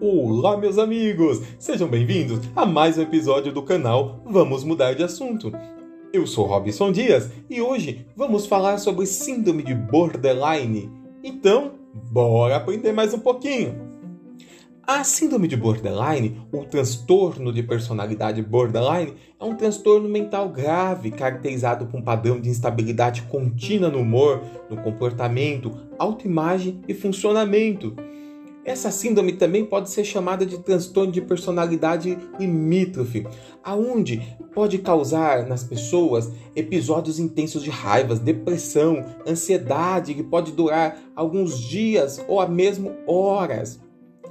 Olá, meus amigos! Sejam bem-vindos a mais um episódio do canal Vamos Mudar de Assunto. Eu sou Robson Dias e hoje vamos falar sobre síndrome de borderline. Então, bora aprender mais um pouquinho! A síndrome de borderline, ou transtorno de personalidade borderline, é um transtorno mental grave caracterizado por um padrão de instabilidade contínua no humor, no comportamento, autoimagem e funcionamento. Essa síndrome também pode ser chamada de transtorno de personalidade limítrofe, aonde pode causar nas pessoas episódios intensos de raiva, depressão, ansiedade, que pode durar alguns dias ou até mesmo horas.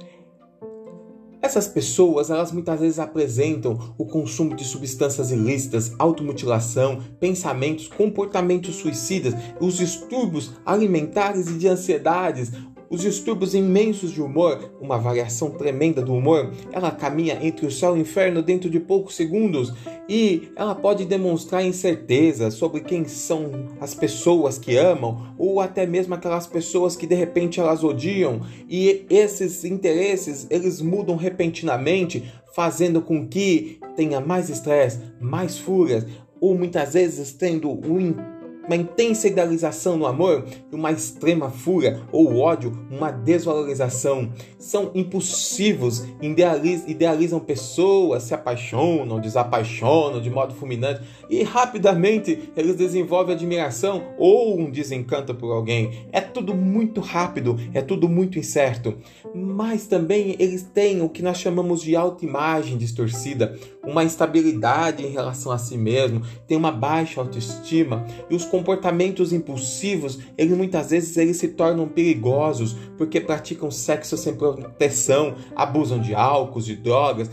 Essas pessoas, elas muitas vezes apresentam o consumo de substâncias ilícitas, automutilação, pensamentos, comportamentos suicidas, os distúrbios alimentares e de ansiedades, os distúrbios imensos de humor, uma variação tremenda do humor. Ela caminha entre o céu e o inferno dentro de poucos segundos e ela pode demonstrar incerteza sobre quem são as pessoas que amam ou até mesmo aquelas pessoas que de repente elas odiam, e esses interesses eles mudam repentinamente, fazendo com que tenha mais estresse, mais fúrias, ou muitas vezes tendo uma intensa idealização no amor, uma extrema fúria ou ódio, uma desvalorização. São impulsivos, idealizam pessoas, se apaixonam, desapaixonam de modo fulminante e rapidamente eles desenvolvem admiração ou um desencanto por alguém. É tudo muito rápido, é tudo muito incerto. Mas também eles têm o que nós chamamos de autoimagem distorcida, uma instabilidade em relação a si mesmo, tem uma baixa autoestima, e os comportamentos impulsivos, muitas vezes eles se tornam perigosos porque praticam sexo sem proteção, abusam de álcool, de drogas,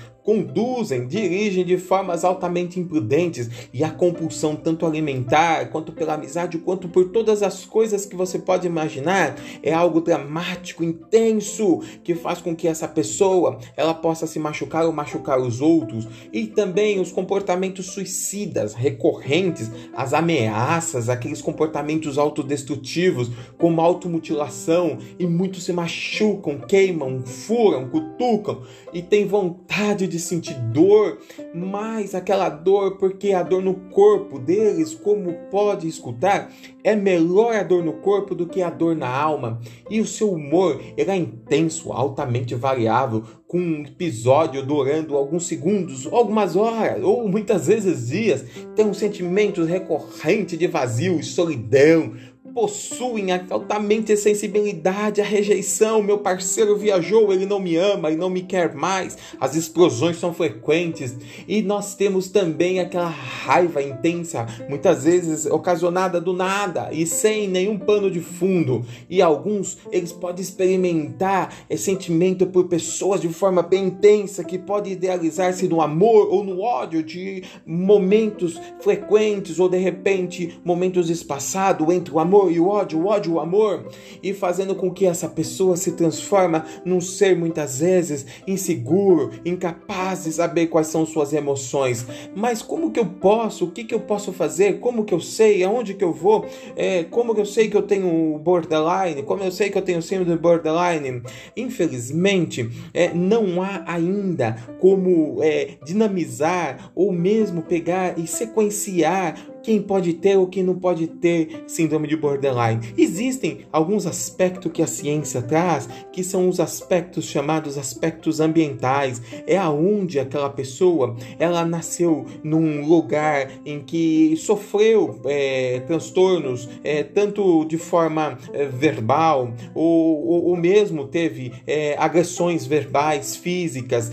dirigem de formas altamente imprudentes, e a compulsão tanto alimentar, quanto pela amizade, quanto por todas as coisas que você pode imaginar, é algo dramático, intenso, que faz com que essa pessoa ela possa se machucar ou machucar os outros. E também os comportamentos suicidas recorrentes, as ameaças, aqueles comportamentos autodestrutivos, como automutilação, e muitos se machucam, queimam, furam, cutucam e têm vontade de sentir dor, mas aquela dor, porque a dor no corpo deles, como pode escutar, é melhor a dor no corpo do que a dor na alma. E o seu humor ele é intenso, altamente variável, com um episódio durando alguns segundos, algumas horas, ou muitas vezes dias. Tem um sentimento recorrente de vazio e solidão. Possuem altamente a sensibilidade, a rejeição. Meu parceiro viajou, ele não me ama, ele não me quer mais. As explosões são frequentes. E nós temos também aquela raiva intensa, muitas vezes ocasionada do nada e sem nenhum pano de fundo. E alguns, eles podem experimentar esse sentimento por pessoas de forma bem intensa, que pode idealizar-se no amor ou no ódio, de momentos frequentes ou de repente momentos espaçados entre o amor e o ódio, o amor, e fazendo com que essa pessoa se transforma num ser muitas vezes inseguro, incapaz de saber quais são suas emoções. Mas como que eu posso? O que eu posso fazer? Como que eu sei? Aonde que eu vou? Como que eu sei que eu tenho borderline? Como eu sei que eu tenho síndrome de borderline? Infelizmente, não há ainda como dinamizar ou mesmo pegar e sequenciar quem pode ter ou quem não pode ter síndrome de borderline. Existem alguns aspectos que a ciência traz, que são os aspectos chamados aspectos ambientais. É aonde aquela pessoa, ela nasceu num lugar em que sofreu transtornos, tanto de forma verbal, ou mesmo teve agressões verbais, físicas,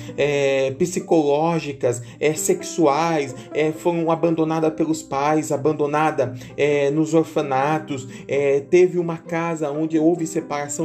psicológicas, sexuais, foram abandonadas pelos pais, abandonada nos orfanatos, teve uma casa onde houve separação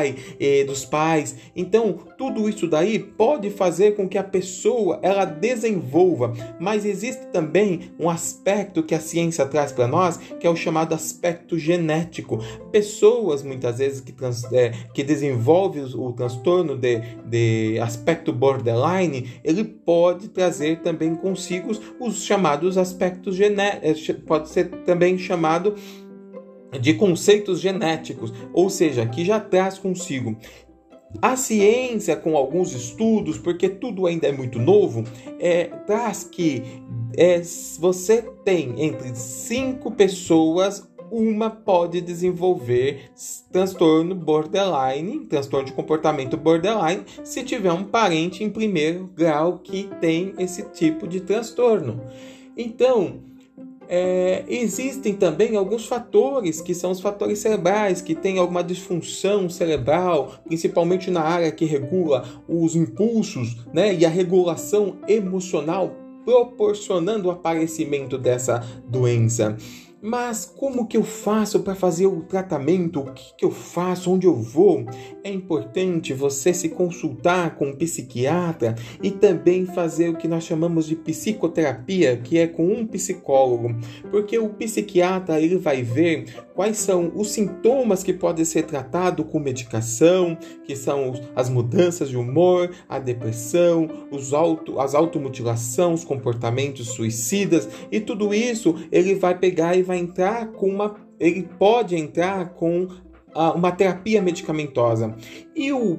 dos pais. Então, tudo isso daí pode fazer com que a pessoa ela desenvolva, mas existe também um aspecto que a ciência traz para nós, que é o chamado aspecto genético. Pessoas, muitas vezes, que desenvolvem o transtorno de aspecto borderline, ele pode trazer também consigo os chamados aspectos genéticos, pode ser também chamado de conceitos genéticos, ou seja, que já traz consigo A ciência, com alguns estudos, porque tudo ainda é muito novo, traz que você tem entre 5 pessoas, uma pode desenvolver transtorno borderline, transtorno de comportamento borderline, se tiver um parente em primeiro grau que tem esse tipo de transtorno. Então, existem também alguns fatores que são os fatores cerebrais, que têm alguma disfunção cerebral, principalmente na área que regula os impulsos, né, e a regulação emocional, proporcionando o aparecimento dessa doença. Mas como que eu faço para fazer o tratamento? O que eu faço? Onde eu vou? É importante você se consultar com um psiquiatra e também fazer o que nós chamamos de psicoterapia, que é com um psicólogo. Porque o psiquiatra ele vai ver quais são os sintomas que podem ser tratados com medicação, que são as mudanças de humor, a depressão, as automutilação, os comportamentos suicidas, e tudo isso ele vai pegar e vai entrar ele pode entrar com uma terapia medicamentosa. E o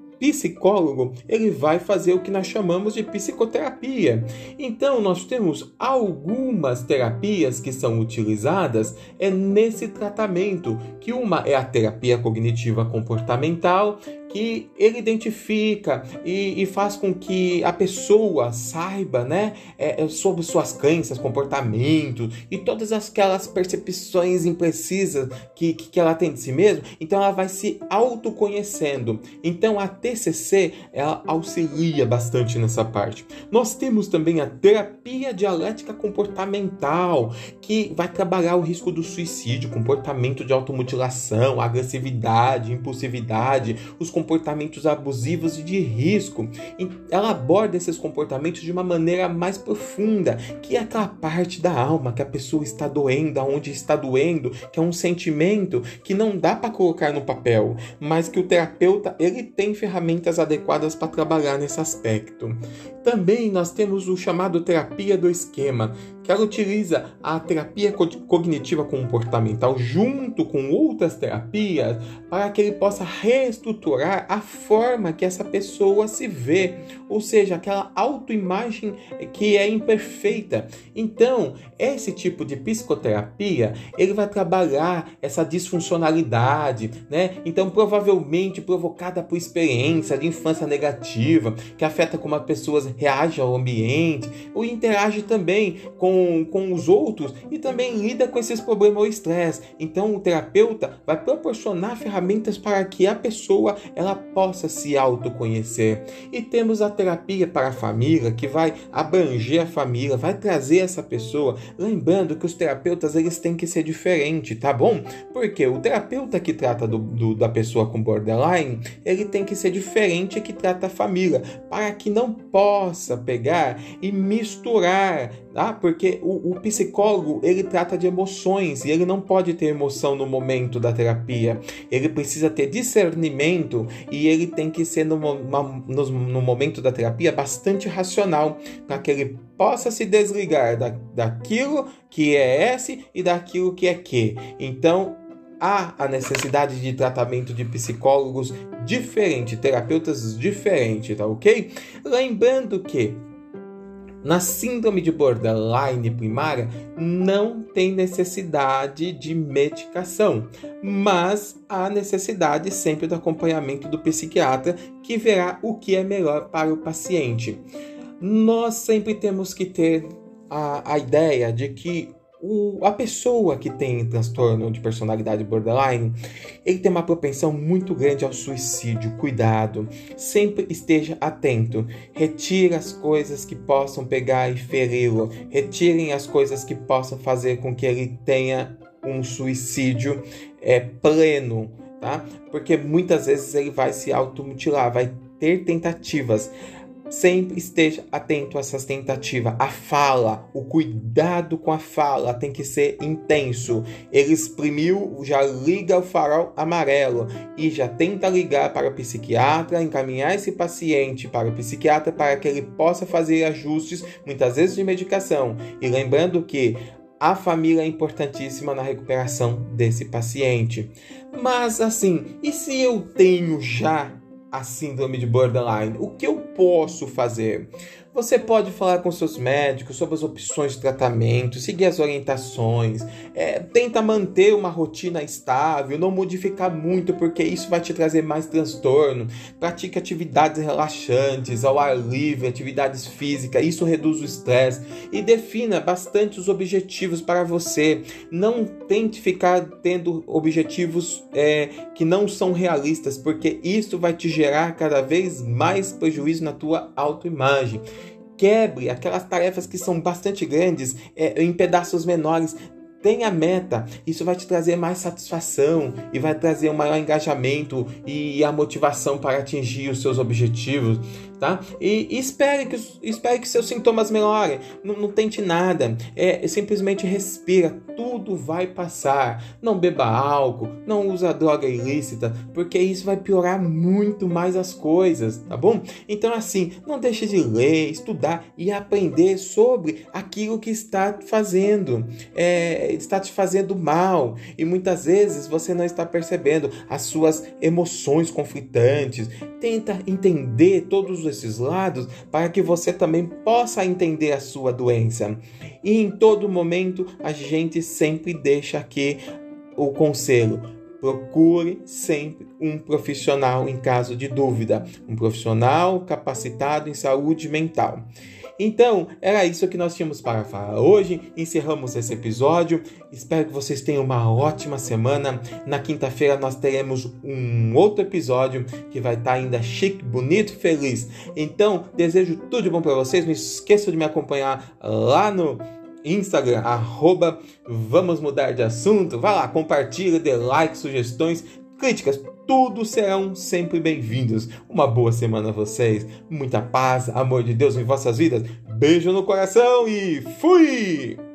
psicólogo, ele vai fazer o que nós chamamos de psicoterapia. Então, nós temos algumas terapias que são utilizadas nesse tratamento, que uma é a terapia cognitiva comportamental, que ele identifica e faz com que a pessoa saiba, né, sobre suas crenças, comportamentos e todas aquelas percepções imprecisas que ela tem de si mesma. Então ela vai se autoconhecendo. Então a TCC ela auxilia bastante nessa parte. Nós temos também a terapia dialética comportamental, que vai trabalhar o risco do suicídio, comportamento de automutilação, agressividade, impulsividade, os comportamentos abusivos e de risco. Ela aborda esses comportamentos de uma maneira mais profunda, que é aquela parte da alma que a pessoa está doendo, aonde está doendo, que é um sentimento que não dá para colocar no papel, mas que o terapeuta ele tem ferramentas adequadas para trabalhar nesse aspecto. Também nós temos o chamado terapia do esquema, que ela utiliza a terapia cognitiva comportamental junto com outras terapias para que ele possa reestruturar a forma que essa pessoa se vê, ou seja, aquela autoimagem que é imperfeita. Então, esse tipo de psicoterapia, ele vai trabalhar essa disfuncionalidade, né? Então, provavelmente provocada por experiência de infância negativa, que afeta como as pessoas reagem ao ambiente, ou interage também com os outros e também lida com esses problemas ou estresse. Então o terapeuta vai proporcionar ferramentas para que a pessoa ela possa se autoconhecer. E temos a terapia para a família, que vai abranger a família, vai trazer essa pessoa, lembrando que os terapeutas eles têm que ser diferentes, tá bom? Porque o terapeuta que trata da pessoa com borderline, ele tem que ser diferente que trata a família, para que não possa pegar e misturar, tá? Porque o psicólogo ele trata de emoções e ele não pode ter emoção no momento da terapia. Ele precisa ter discernimento e ele tem que ser no momento da terapia bastante racional, para que ele possa se desligar daquilo que é S e daquilo que é Q. Então há a necessidade de tratamento de psicólogos diferentes, terapeutas diferentes, tá ok? Lembrando que na síndrome de borderline primária não tem necessidade de medicação, mas há necessidade sempre do acompanhamento do psiquiatra, que verá o que é melhor para o paciente. Nós sempre temos que ter a ideia de que a pessoa que tem transtorno de personalidade borderline, ele tem uma propensão muito grande ao suicídio. Cuidado, sempre esteja atento. Retire as coisas que possam pegar e feri-lo. Retirem as coisas que possam fazer com que ele tenha um suicídio pleno, tá? Porque muitas vezes ele vai se automutilar, vai ter tentativas. Sempre esteja atento a essas tentativas. A fala, o cuidado com a fala tem que ser intenso. Ele exprimiu, já liga o farol amarelo e já tenta ligar para o psiquiatra, encaminhar esse paciente para o psiquiatra para que ele possa fazer ajustes, muitas vezes de medicação. E lembrando que a família é importantíssima na recuperação desse paciente. Mas assim, e se eu tenho já a síndrome de borderline? O que eu posso fazer? Você pode falar com seus médicos sobre as opções de tratamento, seguir as orientações, tenta manter uma rotina estável, não modificar muito, porque isso vai te trazer mais transtorno. Pratique atividades relaxantes, ao ar livre, atividades físicas, isso reduz o estresse. E defina bastante os objetivos para você. Não tente ficar tendo objetivos que não são realistas, porque isso vai te gerar cada vez mais prejuízo na tua autoimagem. Quebre aquelas tarefas que são bastante grandes em pedaços menores. Tenha meta, isso vai te trazer mais satisfação e vai trazer um maior engajamento e a motivação para atingir os seus objetivos, tá? E espere que seus sintomas melhorem. Não tente nada, simplesmente respira, tudo vai passar. Não beba álcool, não usa droga ilícita, porque isso vai piorar muito mais as coisas, tá bom? Então assim, não deixe de ler, estudar e aprender sobre aquilo que está fazendo. Está te fazendo mal e muitas vezes você não está percebendo as suas emoções conflitantes. Tenta entender todos esses lados para que você também possa entender a sua doença. E em todo momento a gente sempre deixa aqui o conselho: procure sempre um profissional em caso de dúvida, um profissional capacitado em saúde mental. Então, era isso que nós tínhamos para falar hoje. Encerramos esse episódio. Espero que vocês tenham uma ótima semana. Na quinta-feira nós teremos um outro episódio que vai estar ainda chique, bonito, feliz. Então, desejo tudo de bom para vocês. Não esqueçam de me acompanhar lá no Instagram, @Vamos Mudar de Assunto. Vai lá, compartilha, dê like, sugestões, críticas, tudo serão sempre bem-vindos. Uma boa semana a vocês, muita paz, amor de Deus em vossas vidas. Beijo no coração e fui!